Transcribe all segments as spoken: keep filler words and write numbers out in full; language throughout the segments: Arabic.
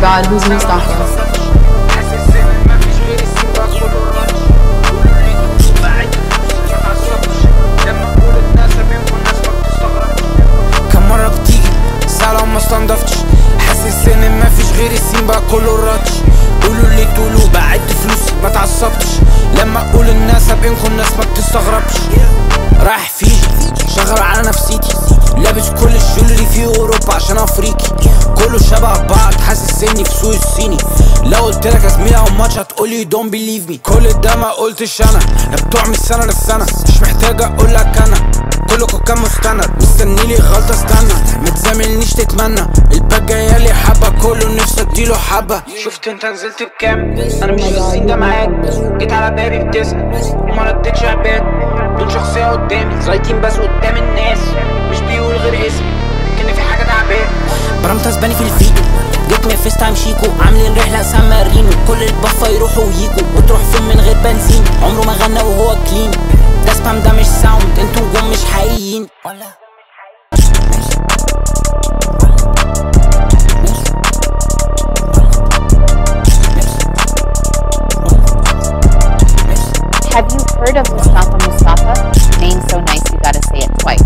god, who's Mustafa? كم مرة بتيجي ساعة ما استنضفتش، حاسس ان مفيش غير السين بقى كله الراتش. قولوا اللي تقولوا بعد فلوسي ما تعصبتش، لما اقول الناس بينكم الناس ما بتستغربش. رايح فيجي شغل على نفسيتي، لابس كل الجولري في اوروبا عشان افريقي. كله شبه بعض حاسس اني في سوق الصيني. لو قلت لك يا زميلي او ماتش هتقولي دونت بيليف مي. كل ده ما قلتش انا، بتوع من السنه للسنه، مش محتاج اقول لك انا. كلكوا كان مستند مستني لي غلطه استنى، متزاملنيش تتمنى الباك جايالي حبه، كله نفسي اديله حبه. شفت انت نزلت بكام؟ انا مش في السين ده معاك، جيت على بابي بتسأل وما ردتش عباد. دول شخصيه قدامي زايتين بس قدام الناس، مش بيقول غير اسمي كان في حاجه تعبان. برمت اسباني في الفيديو، جيت من فيس تايم شيكو، عاملين رحله سان مارينو. كل البفه يروحوا ويجوا وتروح فين من غير بنزين. عمره ما غنى وهو كلين، ده سبام ده مش ساوند، انتوا نجوم مش حقيقيين. ولا Have you heard of Mustafa Mustafa? Name so nice you gotta say it twice.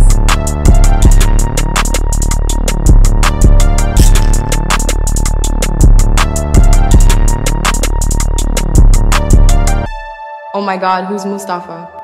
Oh my god, who's Mustafa?